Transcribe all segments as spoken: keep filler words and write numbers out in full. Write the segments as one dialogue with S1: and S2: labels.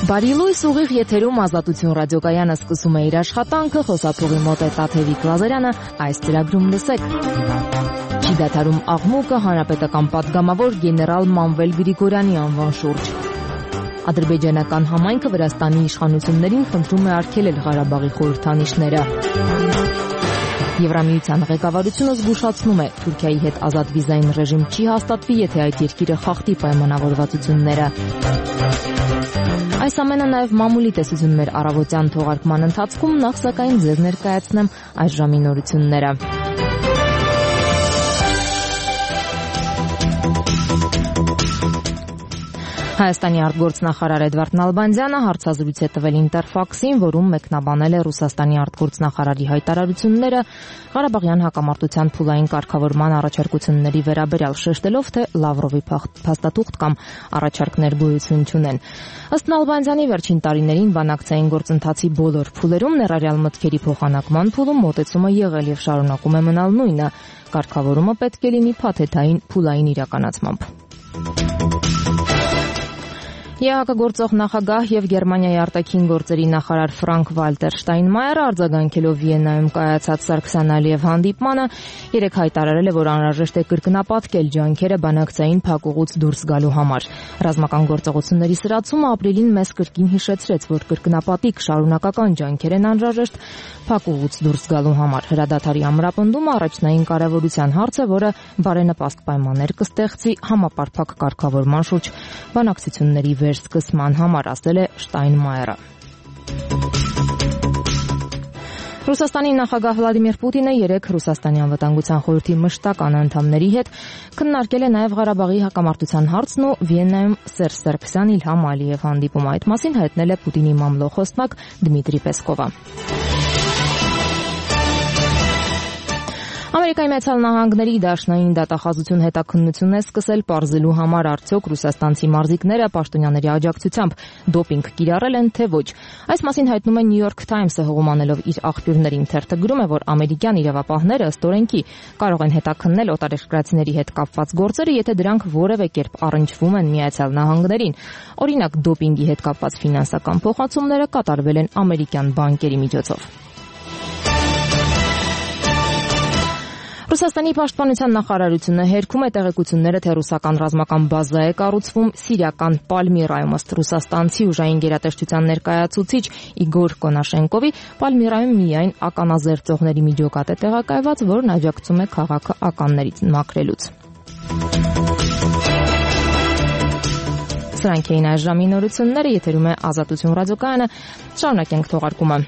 S1: Բարի լույս, ուղիղ եթերում Ազատություն ռադիոկայանը սկսում է իր աշխատանքը, խոսափողի մոտ է Տաթևիկ Լազարյանը, այս ծրագրում լսեք։ Չի դադարում աղմուկը հանրապետական պատգամավոր գեներալ Մանվել Գրիգորյանի անվան շուրջ։ Ադրբեջանական համայնքը Վրաստանի իշխանություններին խնդրում է արգելել Ղարաբաղի խորհրդանիշները։ Եվրամիության ղեկավարությունը զգուշացնում է, Թուրքիայի հետ ազատ վիզային ռեժիմ չի հաստատվի, եթե այդ երկիրը խախտի պայմանավորվածությունները։ Այս ամենը նաև մամուլի տեսություն մեր առավոտյան թողարկման ընթացքում, նախ սակայն ձեզ ներկայացնեմ այս ժամի նորությունները։ Հայաստանի արտգործնախարար Էդվարդ Նալբանդյանը հարցազրույց է տվել Ինտերֆաքսին, որում մեկնաբանել է Ռուսաստանի արտգործնախարարի հայտարարությունները Ղարաբաղյան հակամարտության փուլային կարգավորման առաջարկությունների վերաբերյալ, շեշտելով, թե Լավրովի փաստաթուղթ կամ առաջարկներ գոյություն չունեն։ Ըստ Նալբանդյանի, վերջին տարիներին բանակցային գործընթացի բոլոր փուլերում, ներառյալ մտքերի փոխանակման փուլում, մոտեցումը եղել եւ շարունակում է մնալ նույնը։ Կարգավորումը պետք է լինի փաթեթային փուլային իրականացմամբ։ ԵԱՀԿ գործող նախագահ եւ Գերմանիայի արտաքին գործերի նախարար Ֆրանկ Վալտեր Շտայնմայերը արձագանքելով Վիեննայում կայացած Սարգսյան Ալիև հանդիպմանը երեկ հայտարարել է, որ անհրաժեշտ է կրկնապատկել ջանքերը բանակցային փակուղուց դուրս գալու համար։ Ռազմական գործողությունների սրացումը ապրիլին մեզ կրկին հիշեցրեց, որ կրկնապատիկ շարունակական ջանքեր են անհրաժեշտ փակուղուց դուրս գալու համար։ Հրադադարի ամրապնդումը առաջնային կարևորության հարց է, որը բարենպաստ պայմաններ կստեղծի համապարփակ կարգավորման շուրջ բանակցությունների վերսկսման համար, ասել է Շտայնմայերը։ Ռուսաստանի նախագահ Վլադիմիր Պուտինը երեկ Ռուսաստանի անվտանգության խորհրդի մշտական անդամների հետ քննարկել է նաև Ղարաբաղի հակամարտության հարցն ու Վիեննայում Սերժ Սարգսյան Իլհամ Ալիև հանդիպումը։ Այդ մասին հայտնել է Պուտինի մամլոխոսնակ Դմիտրի Պեսկովը։ Ամերիկայի Միացյալ Նահանգների Դաշնային դատախազություն հետաքննություն է սկսել պարզելու համար, արդյոք ռուսաստանցի մարզիկները պաշտոնյաների աջակցությամբ դոպինգ կիրառել են, թե ոչ։ Այս մասին հայտնում է New York Times-ը, հողումանելով իր աղբյուրներին։ Թերթը գրում է, որ ամերիկյան իրավապահները ըստ օրենքի կարող են հետաքննել օտարերկրացիների հետ կապված գործերը, եթե դրանք որևէ կերպ առնչվում են Միացյալ Նահանգներին։ Օրինակ, դոպինգի հետ կապված ֆինանսական փոխանցումները կատարվել են ամերիկյան բանկերի միջոցով։ Ռուսաստանի պաշտպանության նախարարությունը հերքում է տեղեկությունները, թե ռուսական ռազմական բազա է կառուցվում Սիրիական Պալմիրայում։ Ըստ ռուսաստանցի ուժային գերատեսչության ներկայացուցիչ Իգոր Կոնաշենկովի, Պալմիրայում միայն ականազերծողների միջոկատ է տեղակայված, որն աջակցում է քաղաքը ականներից մաքրելուց։ Սրանք էին այս ժամի նորությունները, եթերում է Ազատություն ռադիոկայանը, շարունակենք թողարկումը։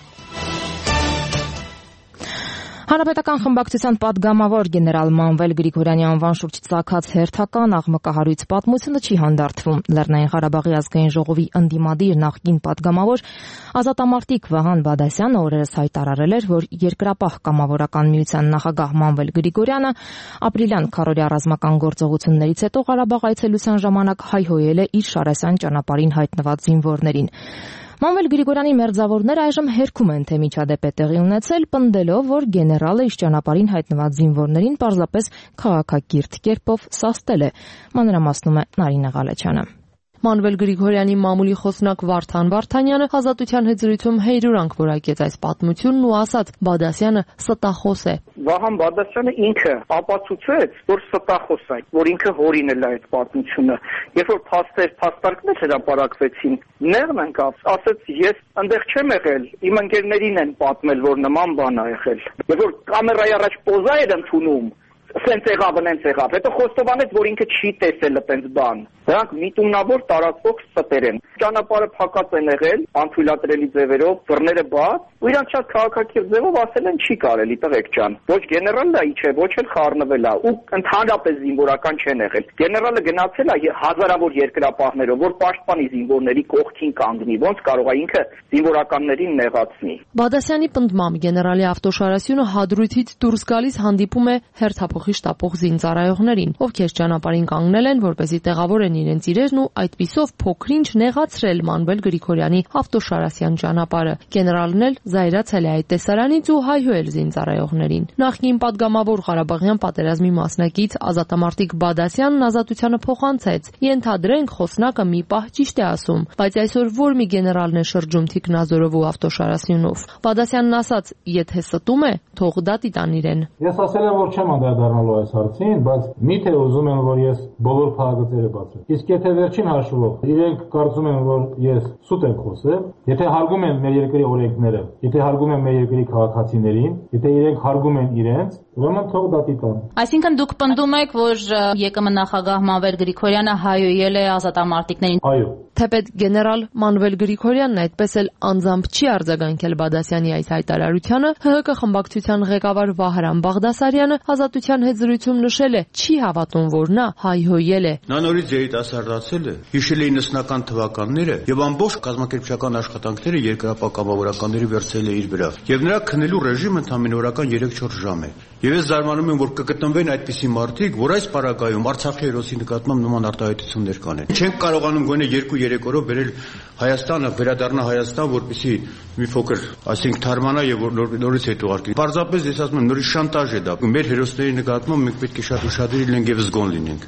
S1: Հանրապետական խմբակցության պատգամավոր գեներալ Մանվել Գրիգորյանի անվան շուրջ ծագած հերթական աղմկահարույց պատմությունը չի հանդարտվում։ Լեռնային Ղարաբաղի ազգային ժողովի ընդդիմադիր նախկին պատգամավոր ազատամարտիկ Վահան Բադասյանը օրերս հայտարարել էր, որ Երկրապահ կամավորական միության նախագահ Մանվել Գրիգորյանը ապրիլյան քարորյա ռազմական գործողություններից հետո Ղարաբաղ այցելության ժամանակ հայհոյել է իր Շարասյան ճանապարհին հայտնված զինվորներին։ Մանվել Գրիգորյանի մերձավորները այժմ հերքում են, թե միջադեպ է տեղի ունեցել, պնդելով, որ գեներալը իր ճանապարհին հայտնված զինվորներին պարզապես քաղաքակիրթ կերպով սաստել է։ Մանրամասնում է Նարինե Ղալեչյանը։
S2: Մանվել Գրիգորյանի մամուլի խոսնակ Վարդան Վարդանյանը Ազատության հետ զրույցում հեյրուրանք որակեց այս պատմությունն ու ասաց՝ Բադասյանը ստախոս է։
S3: Վահան Բադասյանը ինքը ապացուցեց, որ ստախոս է, որ ինքը հորինել է այդ պատմությունը։ Երբ որ փաստեր, փաստարկներ հրապարակվեցին, նեղն ընկավ, ասաց՝ ես այնտեղ չեմ եղել, իմ ընկերներին են պատմել, որ նման բան ա եղել։ Երբ որ կամերայի առաջ պոզա էր ընդունում, սենց եղավ, նենց եղավ, հետո խոստովանեց, որ ինքը չի տեսել այդպես բան։ Դրանք միտումնավոր տարածվող ստեր են։ Ճանապարհը փակած են եղել, անթույլատրելի ձևերով, բռները բաց, ու իրանք շատ քաղաքակիրթ ձևով ասել են չի կարելի, տղեկ ջան։ Ոչ գեներալն է, չէ, ոչ էլ խառնվել է, ու ընդհանրապես զինվորական չեն եղել։ Գեներալը գնացել է հազարավոր երկրապահներով, որ պաշտպանի զինվորների կողքին կանգնի, ոնց կարող է ինքը զինվորականներին նեղացնի։
S2: Բադասյանի պնդմամբ գեներալի ավտոշարասյունը հադրութից դուրս գալիս հանդիպում է հերթափոխ հեղափոխի շտապող զինծառայողներին, ովքեր ճանապարհին կանգնել են, որպեսզի տեղավորեն իրենց իրերն ու այդպիսով փոքրինչ նեղացրել Մանվել Գրիգորյանի Ավտոշարասյան ճանապարհը։ Գեներալն էլ զայրացել է այդ տեսարանից ու հայհոյել զինծառայողներին։ Նախկին падգամավոր Ղարաբաղյան պատերազմի մասնակից ազատամարտիկ Բադասյանն ազատությանը փոխանցեց. «Ենթադրենք խոսնակը մի պահ ճիշտ է ասում, բայց այսօր որ մի գեներալն է շրջում Թիկնազորով ու Ավտոշարասյունով»։ Բադասյանն ասաց. «Եթե ստում է, թող դատի տան իրեն»։
S4: Ես ասել եմ, որ չեմ անդրադառնալու այս հարցին, բայց միթե ուզում են, որ ես բոլոր փակագծերը բացեմ։ Իսկ եթե վերջին հաշվով իրենք կարծում են, որ ես սուտ եմ խոսել, եթե հարգում են մեր երկրի օրենքները, եթե հարգում են մեր երկրի քաղաքացիներին, եթե իրենք հարգում են իրենց, ուրեմն թող դատի տան։
S5: Այսինքն դուք պնդում եք, որ ԵԿՄ նախագահ Մանվել Գրիգորյանը հայոյել է ազատամարտիկներին։
S4: Այո։
S2: Թեպետ գեներալ Մանվել Գրիգորյանն այդպես էլ անձամբ չի արձագանքել Բադասյանի այս հայտարարությանը, ՀՀԿ խմբակցության ղեկավար Վահրամ Բաղդասարյանը ազատության հետ զրույցում նշել է, չի հավատում, որ նա հայհոյել է։
S6: Նա նորից երիտասարդացել է, հիշել է իննսունական թվականները եւ ամբողջ կազմակերպչական աշխատանքները երկրապահ կամավորականների վերցրել է իր վրա։ Եվ նրա քնելու ռեժիմը ընդամենը օրական երեք-չորս ժամ է։ Եվ ես զարմանում եմ, որ կգտնվեն այդպիսի մարդիկ, որ այս պարագայում Արցախի հերոսի նկատմամբ նման արտահայտություններ կանեն։ Չենք կարողանում գոնե երկու-երեք օրով վերել Հայաստանը, վերադառնա Հայաստան, որպեսզի մի փոքր, այսինքն թարմանա եւ նորից հետ ուղարկի։ Պարզապես ես ասում եմ, նորից շանտաժ է դա։ Մեր հերոսների նկատմամբ մենք պետք է շատ ուշադիր լինենք եւ զգոն լինենք։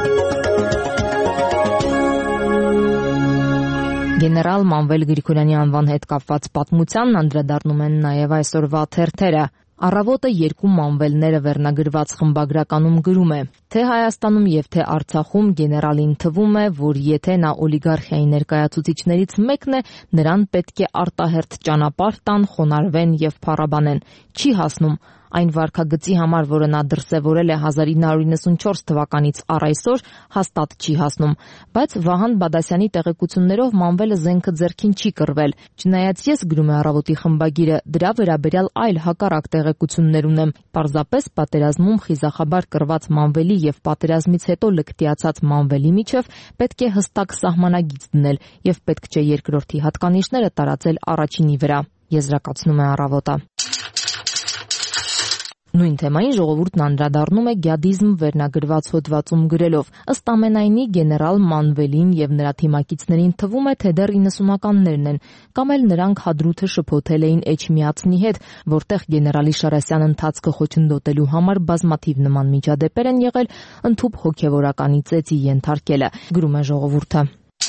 S1: Գեներալ Մանվել Գրիգորյանի անվան հետ կապված պատմությանն անդրադառնում են նաև այսօրվա թերթերը։ Առավոտը երկու մանվելները վերնագրված խմբագրականում գրում է, թե Հայաստանում եւ թե Արցախում գեներալին թվում է, որ եթե նա օլիգարխիայի ներկայացուցիչներից մեկն է, նրան պետք է արտահերթ ճանապարհ տան, խոնարհվեն եւ փառաբանեն։ Չի հասնում այն վարքագծի համար, որը նա դրսևորել է հազար ինը հարյուր իննսունչորս թվականից առ այսօր, հաստատ չի հասնում, բայց Վահան Բադասյանի տեղեկություններով Մանվելը զենքը ձեռքին չի կռվել։ Չնայած ես, գրում է Առավոտի խմբագիրը, դրա վերաբերյալ այլ հակառակ տեղեկություններ ունեմ։ Պարզապես պատերազմում խիզախաբար կռված Մանվելի եւ պատերազմից հետո լկտիացած Մանվելի միջև պետք է հստակ սահմանագիծ դնել եւ պետք չէ երկրորդի հատկանիշները տարածել առաջինի վրա, եզրակացնում է Առավոտը։ Նույն թեմային ժողովուրդն անդրադառնում է գյադիզմ վերնագրված հոդվածում գրելով. ըստ ամենայնի գեներալ Մանվելին եւ նրա թիմակիցներին թվում է, թե դեռ իննսունականներն են, կամ էլ նրանք հադրութը շփոթել էին Էջմիածնի հետ, որտեղ գեներալի Շարասյան ընթացքը խոչընդոտելու համար բազմաթիվ նման միջադեպեր են եղել, ընդհուպ հոգեվորականի ծեծի ենթարկելը, գրում է ժողովուրդը։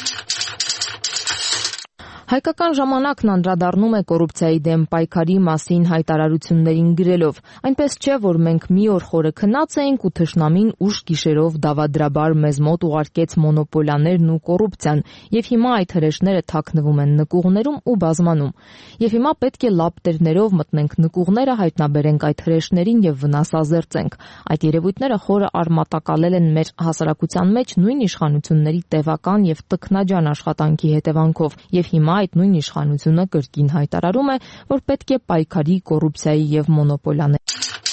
S1: Հայկական ժամանակն անդրադառնում է կոռուպցիայի դեմ պայքարի մասին հայտարարություններին գրելով. այնպես չէ, որ մենք մի օր խորը քնած էինք ու թշնամին ուշ գիշերով դավադրաբար մեզ մոտ ուղարկեց մոնոպոլիաներն ու կոռուպցիան, եւ հիմա այդ հրեշները թաքնվում են նկուղներում ու բազմանում։ Եվ հիմա պետք է լապտերներով մտնենք նկուղները, հայտնաբերենք այդ հրեշներին եւ վնասազերծենք։ Այդ երևույթները խորը արմատակալել են մեր հասարակության մեջ նույն իշխանությունների տևական եւ տքնաջան աշխատանքի հետևանքով, եւ հիմա այդ նույն իշխանությունը կրկին հայտարարում է, որ պետք է պայքարի կոռուպցիայի եւ մոնոպոլիաների։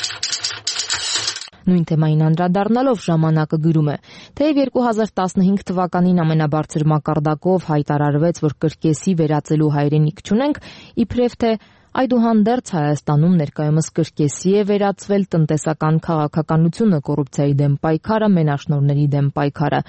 S1: Նույն թեմային անդրադառնալով ժամանակը գրում է. թեև երկու հազար տասնհինգ թվականին ամենաբարձր մակարդակով հայտարարվեց, որ կրկեսի վերածելու հայրենիք չունենք, իբրև թե այդուհանդերձ Հայաստանում ներկայումս կրկեսի է վերածվել տնտեսական քաղաքականությունը, կոռուպցիայի դեմ պայքարը, մենաշնորհների դեմ պայքարը։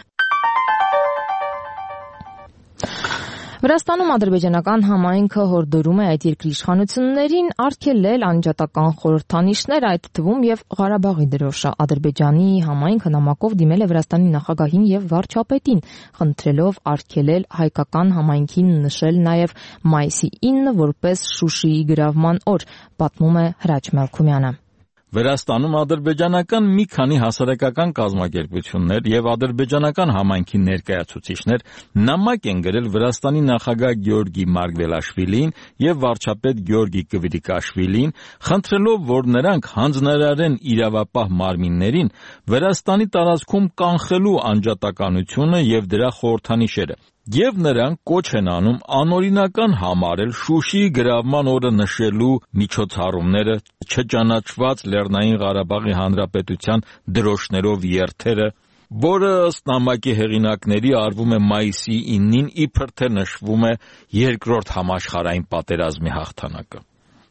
S1: Վրաստանում ադրբեջանական համայնքը հորդորում է այդ երկրի իշխանություններին արգելել անջատական խորհրդանիշներ, այդ թվում եւ Ղարաբաղի դրոշը։ Ադրբեջանի համայնքը նամակով դիմել է Վրաստանի նախագահին եւ վարչապետին, խնդրելով արգելել հայկական համայնքին նշել նաեւ մայիսի ինը որպես Շուշիի գրավման օր, պատմում է Հրաչ Մելքումյանը։
S7: Վրաստանում ադրբեջանական մի քանի հասարակական կազմակերպություններ եւ ադրբեջանական համայնքի ներկայացուցիչներ նամակ են գրել Վրաստանի նախագահ Գեորգի Մարգվելաշվիլիին եւ վարչապետ Գեորգի Կվրիկաշվիլիին, խնդրելով, որ նրանք հանձնարարեն իրավապահ մարմիններին Վրաստանի տարածքում կանխելու անջատականությունը եւ դրա խորհրդանիշերը։ Եվ նրանք կոչ են անում անօրինական համարել Շուշիի գրավման օրը նշելու միջոցառումները, չճանաչված Լեռնային Ղարաբաղի Հանրապետության դրոշներով երթերը, որը ըստ նամակի հեղինակների արվում է մայիսի ինին, իբր թե նշվում է երկրորդ համաշխարհային պատերազմի հաղթանակը։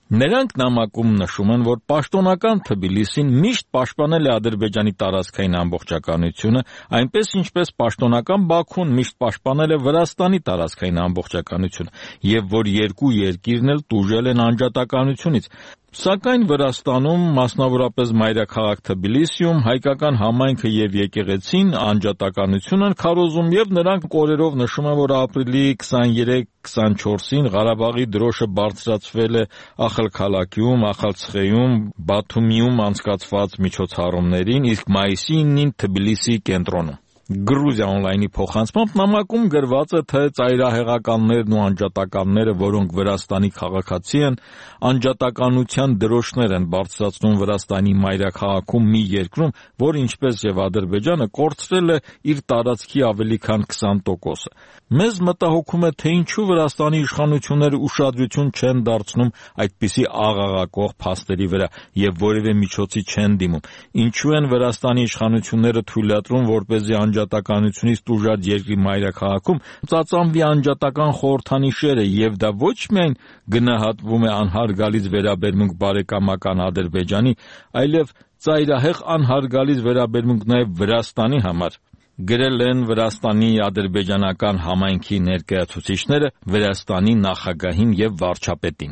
S7: Նրանք նամակում նշում են, որ պաշտոնական Թբիլիսին միշտ պաշտպանել է Ադրբեջանի տարածքային ամբողջականությունը, այնպես ինչպես պաշտոնական Բաքուն միշտ պաշտպանել է Վրաստանի տարածքային ամբողջականությունը, եւ որ երկու երկիրն էլ տուժել են անջատականությունից։ Սակայն Վրաստանում, մասնավորապես մայրաքաղաք Թբիլիսիում, հայկական համայնքը եւ եկեղեցին անջատականություն են քարոզում եւ նրանք օրերով նշում են, որ ապրիլի քսաներեք քսանչորսին Ղարաբաղի դրոշը բարձրացվել է Ախալքալակիում, Ախալցխեում, Բաթումիում անցկացված միջոցառումներին, իսկ մայիսի ինին Թբիլիսիի կենտրոնում։ Գրուզիա օնլայնի փոխանցմամբ նամակում գրված է, թե ծայրահեղականներն ու անջատականները, որոնք Վրաստանի քաղաքացի են, անջատականության դրոշներ են բարձրացնում Վրաստանի մայրաքաղաքում մի երկրում, որ ինչպես եւ Ադրբեջանը կորցրել է իր տարածքի ավելի քան քսան տոկոսը։ Մեզ մտահոգում է, թե ինչու Վրաստանի իշխանությունները ուշադրություն չեն դարձնում այդպիսի աղաղակող փաստերի վրա եւ որևէ միջոցի չեն դիմում։ Ինչու են Վրաստանի իշխանությունները թույլատրում, որպեսզի անջատականությունից տուժած երկրի մայրաքաղաքում ծածանվի անջատական խորհրդանիշերը եւ դա ոչ միայն գնահատվում է անհարգալից վերաբերմունք բարեկամական Ադրբեջանի, այլև ծայրահեղ անհարգալից վերաբերմունք նաեւ Վրաստանի համար։ Գրել են Վրաստանի ադրբեջանական համայնքի ներկայացուցիչները Վրաստանի նախագահին եւ վարչապետին։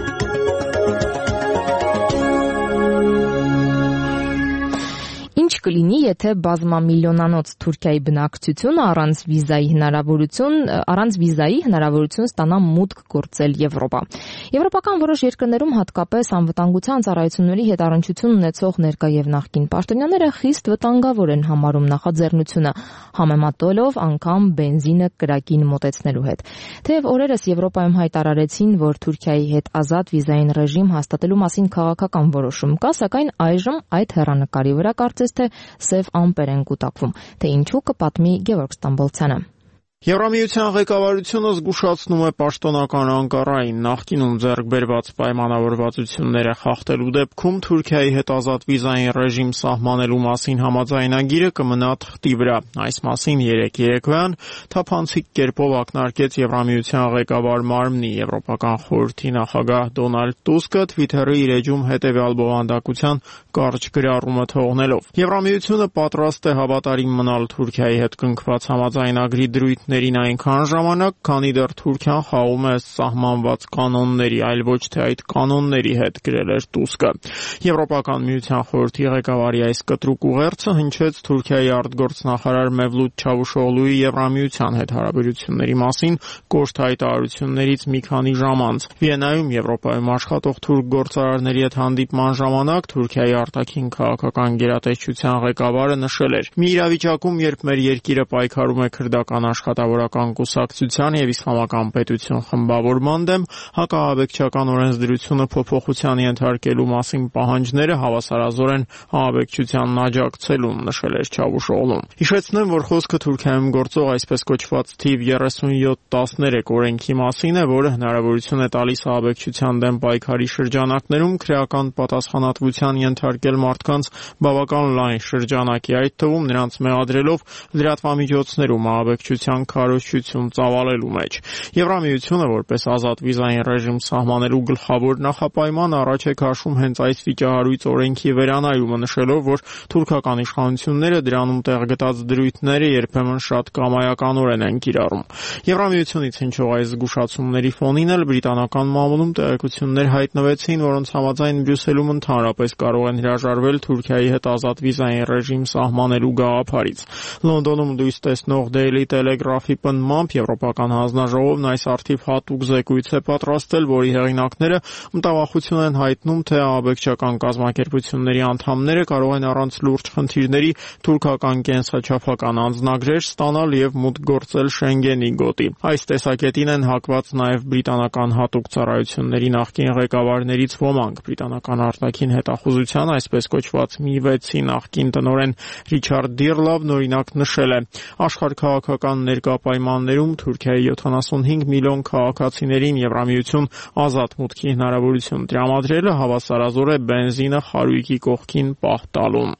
S1: Ինչ կլինի, եթե բազմամիլիոնանոց Թուրքիայի բնակչությունը առանց վիզայի հնարավորություն, առանց վիզայի հնարավորություն ստանա մուտք գործել Եվրոպա։ Եվրոպական որոշ երկրներում, հատկապես անվտանգության ծառայությունների հետ առնչություն ունեցող ներկա եւ նախկին պաշտոնյաները խիստ վտանգավոր են համարում նախաձեռնությունը, համեմատելով անգամ բենզինը կրակին մոտեցնելու հետ։ Թեև օրերս Եվրոպայում հայտարարեցին, որ Թուրքիայի հետ ազատ վիզային ռեժիմ հաստատելու մասին քաղաքական որոշում կա, սակայն այժմ այդ հեռանկարի վրա կարծես թե սև ամպեր են կուտակվում, թե ինչու կպատմի Գևորգ Ստամբոլցյանը։
S8: Եվրամիության ղեկավարությունը զգուշացնում է պաշտոնական Անկարային նախկինում ձեռք բերված պայմանավորվածությունները խախտելու դեպքում Թուրքիայի հետ ազատ վիզային ռեժիմ սահմանելու մասին համաձայնագիրը կմնա թղթի վրա։ Այս մասին երեկ երեկոյան թափանցիկ կերպով ակնարկեց Եվրամիության ղեկավար մարմնի Եվրոպական խորհրդի նախագահ Դոնալդ Տուսկը Twitter-ի իր էջում հետևյալ բովանդակության կարճ գրառումը թողնելով։ Եվրամիությունը պատրաստ է հավատարիմ մնալ Թուրքիայի հետ կնքված համաձայնագրի դրույթ ներին այնքան ժամանակ, քանի դեռ Թուրքիան խաղում է սահմանված կանոնների, այլ ոչ թե այդ կանոնների հետ, գրել էր Տուսկը։ Եվրոպական միության խորհրդի ղեկավարի այս կտրուկ ուղերձը հնչեց Թուրքիայի արտգործնախարար Մևլութ Չավուշօղլուի Եվրամիության հետ հարաբերությունների մասին կոշտ հայտարարություններից մի քանի ժամ անց։ Վիեննայում Եվրոպայում աշխատող թուրք գործարարների հետ հանդիպման ժամանակ Թուրքիայի արտաքին քաղաքական գերատեսչության ղեկավարը նշել էր. «Մի իրավիճակում, երբ մեր երկիրը պայքարում է քրդական աշխատավորական կուսակցության եւ իսլամական պետություն խմբավորման դեմ, հակահաբեկչական օրենսդրությունը փոփոխության ենթարկելու մասին պահանջները հավասարազոր են ահաբեկչությանն աջակցելուն», նշել էր Չավուշօղլուն։ Հիշեցնեմ, որ խոսքը Թուրքիայում գործող այսպես կոչված թիվ երեսունյոթ տասներեք օրենքի մասին է, որը հնարավորություն է տալիս ահաբեկչության դեմ պայքարի շրջանակներում քրեական պատասխանատվության ենթարկել մարդկանց բավական լայն շրջանակի, այդ թվում նրանց մեղադրելով լրատվամիջոցներում ահաբեկչության քարոզչություն ծավալելու մեջ։ Եվրամիությունը, որպես ազատ վիզային ռեժիմ սահմանելու գլխավոր նախապայման, առաջ է քաշում հենց այս վիճահարույց օրենքի վերանայումը, նշելով, որ թուրքական իշխանությունները դրանում տեղ գտած դրույթները երբեմն շատ կամայականորեն են կիրառում։ Եվրամիությունից հնչող այս զգուշացումների ֆոնին էլ բրիտանական մամուլում տեղեկություններ հայտնվեցին, որոնց համաձայն Բրյուսելում ընդհանրապես կարող են հրաժարվել Թուրքիայի հետ ազատ վիզային ռեժիմ սահմանելու գաղափարից։ Լոնդոնում լույս տեսնող Daily Telegraph-ի պնդմամբ Եվրոպական հանձնաժողովն այս առթիվ հատուկ զեկույց է պատրաստել, որի հեղինակները մտավախություն են հայտնում, թե ահաբեկչական կազմակերպությունների անդամները կարող են առանց լուրջ խնդիրների թուրքական կենսաչափական անձնագրեր ստանալ եւ մուտք գործել Շենգենի գոտի։ Այս տեսակետին են հակված նաեւ բրիտանական հատուկ ծառայությունների նախկին ղեկավարներից ոմանք։ Բրիտանական արտաքին հետախուզության այսպես կոչված մի վեցի նախկին տնօրեն Ռիչարդ Դիրլավն օրինակ նշել է. աշխարհքաղաքական ներկա պայմաններում Թուրքիայի յոթանասունհինգ միլիոն քաղաքացիներին Եվրամիություն ազատ մուտքի հնարավորություն տրամադրելը հավասարազոր է բենզինը խարույկի կողքին պահ տալուն։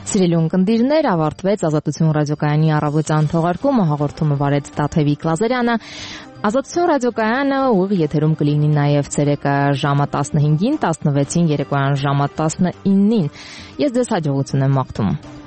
S1: Սիրելի ունկնդիրներ, ավարտվեց Ազատություն ռադիոկայանի առավոտյան թողարկումը, հաղորդումը վարեց Տաթևիկ Լազարյանը։ Ազատություն ռադիոկայանը ուղիղ եթերում կլինի նաև ցերեկը ժամը տասնհինգին, տասնվեցին, երեկոյան ժամը տասնինին։ Ես ձեզ հաջողություն եմ մաղթում։